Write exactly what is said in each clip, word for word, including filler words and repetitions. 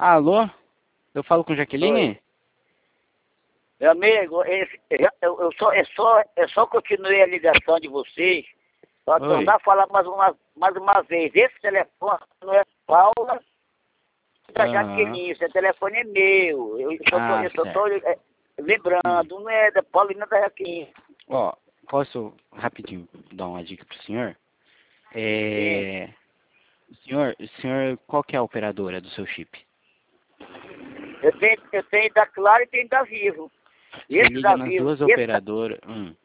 Alô? Eu falo com Oi. Jaqueline? Meu amigo, esse, eu, eu, só, é só, eu só continuei a ligação de vocês para Oi. tornar a falar mais uma, mais uma vez. Esse telefone não é Paula da Aham. Jaqueline, esse telefone é meu. Eu só tô, Ah, eu só tô certo. é, Hum. lembrando, não é da Paulina da Jaqueline. Ó, posso rapidinho dar uma dica pro senhor? Sim. É... O senhor, o senhor, qual que é a operadora do seu chip? Eu tenho, eu tenho da Claro e tenho da Vivo. Você Esse liga da nas Vivo, duas esse da, operadoras. Hum.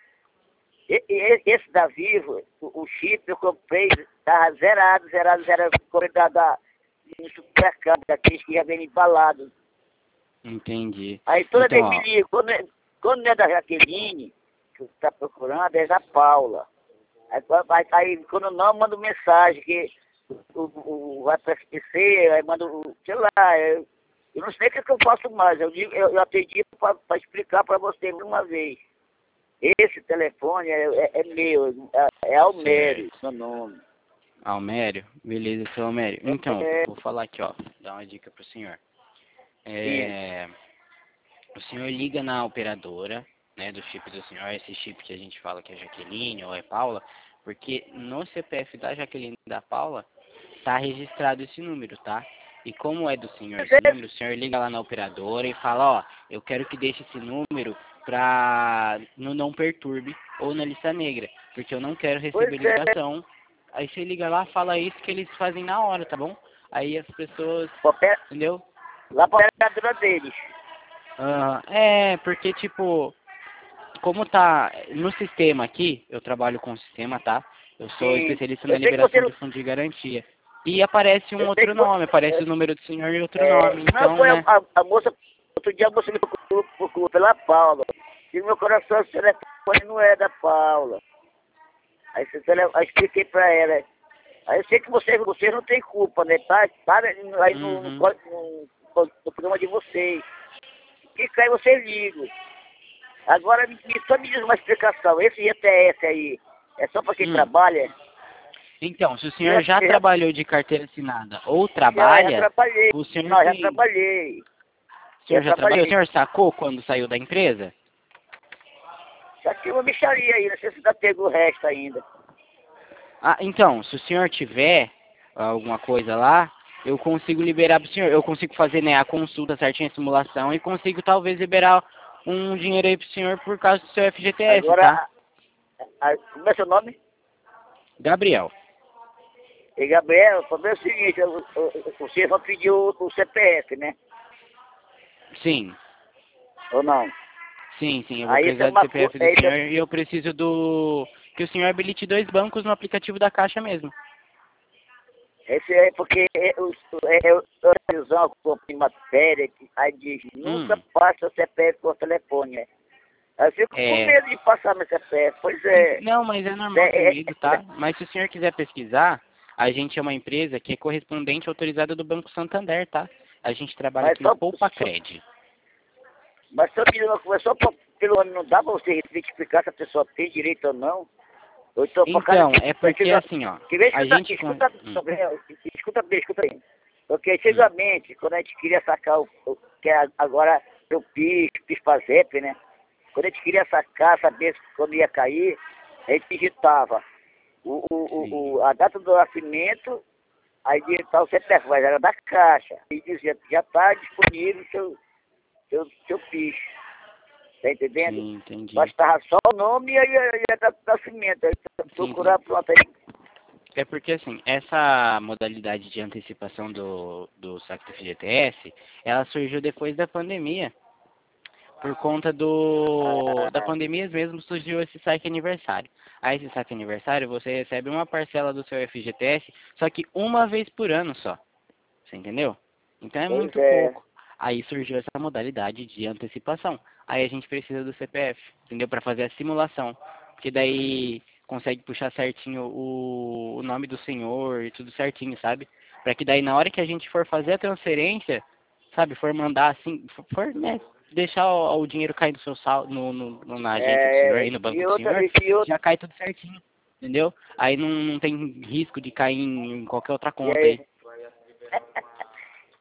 e- e- esse da Vivo, o, o chip eu comprei, tava zerado, zerado, zerado. Comprei da, da, no supermercado, daqueles que já vem embalado. Entendi. Aí toda Então, vez me ó. liga, quando, é- quando não é da Jaqueline, que você está procurando, é da Paula. Aí, quando- aí, aí, quando não, manda mensagem que o, o, o vai para S P C, aí manda, o- sei lá, eu, eu não sei o que, que eu faço mais. Eu, digo, eu, eu atendi para explicar para você uma vez. Esse telefone é, é, é meu, é, é Almério, Certo. meu nome. Almério? Beleza, seu Almério. Então, É, vou falar aqui, ó. Dar uma dica pro senhor. sim. É... O senhor liga na operadora, né, do chip do senhor, esse chip que a gente fala que é Jaqueline ou é Paula, porque no C P F da Jaqueline e da Paula tá registrado esse número, tá? E como é do senhor esse número, o senhor liga lá na operadora e fala, ó, eu quero que deixe esse número pra no não perturbe ou na lista negra, porque eu não quero Pois receber é, ligação. Aí você liga lá, fala isso que eles fazem na hora, tá bom? Aí as pessoas, opera- entendeu? lá para a operadora deles. Ah, é, porque tipo, como tá no sistema aqui, eu trabalho com o sistema, tá? Eu sou Sim. especialista na Eu sei que você liberação não. de fundo de garantia. E aparece um Eu sei outro que você. nome, aparece o número do senhor e outro É, nome. não, Então, foi a, né? a, a moça, outro dia a moça me procurou, procurou pela Paula. E no meu coração esse telefone não é da Paula. Aí, esse telefone, aí expliquei pra ela. Aí eu sei que vocês, vocês não têm culpa, né? Tá, tá aí no, no, Uhum. no, no, no programa de vocês. E aí vocês ligam. Agora me, me- só me diz uma explicação. Esse G P S aí é só pra quem Hum. trabalha? Então, se o Eu senhor já, já eu já, trabalhou de carteira assinada ou já, já trabalha, trabalhei. o senhor Não, já tem. trabalhei. O Já senhor já trabalhou? O trabalhei. senhor sacou quando saiu da empresa? Já tinha uma micharia aí, não sei se ainda pegou o resto ainda. Ah, então, se o senhor tiver alguma coisa lá, eu consigo liberar pro senhor. Eu consigo fazer, né, a consulta certinha, a simulação, e consigo talvez liberar um dinheiro aí pro senhor por causa do seu F G T S, Agora, tá? a, a, como é seu nome? Gabriel. E Gabriel, o problema é o seguinte, o, o, o, você vai pedir o, o C P F, né? Sim, Ou não? sim, sim, eu vou Aí isso é precisar do uma C P coisa. F do senhor e eu preciso do... que o senhor habilite dois bancos no aplicativo da Caixa mesmo. Esse é porque é, o- é, é, a televisão comprei matéria que aí diz, nunca Hum, passa o C P F por telefone, né? Aí eu fico com é... medo de passar meu C P F, pois Ent- é. Não, mas é normal ter É, é, medo, é, tá? Mas se o senhor quiser pesquisar, a gente é uma empresa que é correspondente autorizada do Banco Santander, tá? A gente trabalha mas aqui no só, Poupa só, Cred. mas só me diz uma coisa, só pra- pelo ano não dá pra você explicar se a pessoa tem direito ou não. Ou então, por causa Então, que, é porque chega, assim, ó, que vem, a escuta, gente... con- escuta, Hum, Gabriel, escuta bem, escuta bem. Porque hum, antigamente, quando a gente queria sacar o, o que é agora o PIS, PIS PASEP, né? Quando a gente queria sacar, saber quando ia cair, a gente digitava o, o, o, sim, o- a data do nascimento, aí digitava o C P F, mas era da Caixa. E dizia, já está disponível o seu, seu, seu PIS. Tá entendendo? sim, entendi. Bastava só o nome e aí a data do nascimento. Aí Sim, sim. procurar, pronto, aí. É porque, assim, essa modalidade de antecipação do, do saque do F G T S, ela surgiu depois da pandemia. Por conta do da Ah, pandemia mesmo surgiu esse saque aniversário. Aí esse saque aniversário você recebe uma parcela do seu F G T S, só que uma vez por ano só. Você entendeu? Então é pois muito é. pouco. Aí surgiu essa modalidade de antecipação. Aí a gente precisa do C P F, entendeu? Para fazer a simulação. Porque daí consegue puxar certinho o, o nome do senhor e tudo certinho, sabe? Para que daí na hora que a gente for fazer a transferência, sabe, for mandar assim, for, né, deixar o, o dinheiro cair no seu sal, no, no, no- na agência do senhor, aí É, no banco e do outra, senhor, e, e outra, já cai tudo certinho, entendeu? Aí não, não tem risco de cair em, em qualquer outra e conta aí, aí.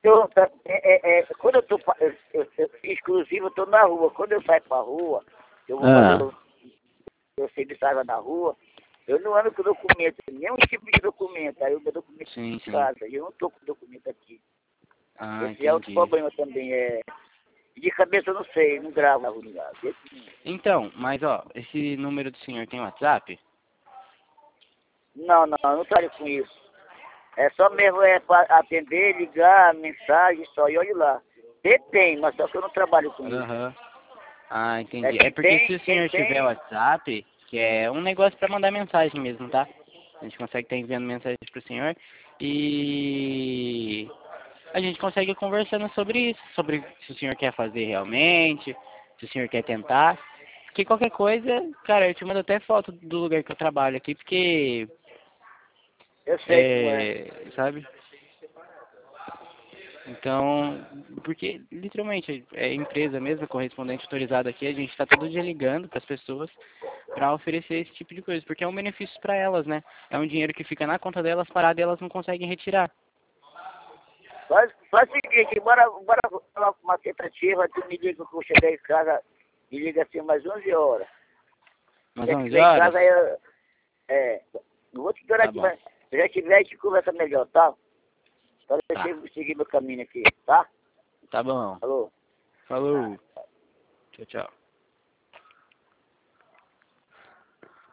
tô, tá, é, é, é, quando eu tô, pa- eu, eu, eu, exclusivo, eu tô na rua. Quando eu saio pra rua, eu vou Ah. fazer o eu sei de água na rua, eu não ando com documento, nenhum tipo de documento. Aí o meu documento Sim, em sim. casa, e eu não tô com documento aqui. Ah, Esse é outro entendi. problema também, é... De cabeça eu não sei, não gravo na rua. Não gravo. Esse- Então, mas ó, esse número do senhor tem WhatsApp? Não, não, eu não trabalho com isso. É só mesmo é para atender, ligar, mensagem, só, e olha lá. Tem, tem, mas só que eu não trabalho com isso. Aham. Ah, É entendi. que É porque tem, se o quem senhor tiver tem, WhatsApp, que é um negócio pra mandar mensagem mesmo, tá? A gente consegue estar enviando mensagem pro senhor e a gente consegue ir conversando sobre isso, sobre se o senhor quer fazer realmente, se o senhor quer tentar. Porque qualquer coisa, cara, eu te mando até foto do lugar que eu trabalho aqui, porque, eu sei como é. é, sabe? Então, porque literalmente é empresa mesmo, correspondente autorizado aqui, a gente está todo dia ligando para as pessoas para oferecer esse tipo de coisa, porque é um benefício para elas, né? É um dinheiro que fica na conta delas, parado e elas não conseguem retirar. Faz, faz o seguinte, bora, bora falar uma tentativa, tu me liga que eu chegar em casa, me liga assim umas onze horas. Mas Se eu onze estiver em horas? casa, aí eu, é, não vou te dar Tá aqui, bom. mas se já tiver, a gente conversa melhor, tá? Então Tá. deixa eu seguir meu caminho aqui, tá? Tá bom. Alô? Falou. Tchau, tchau.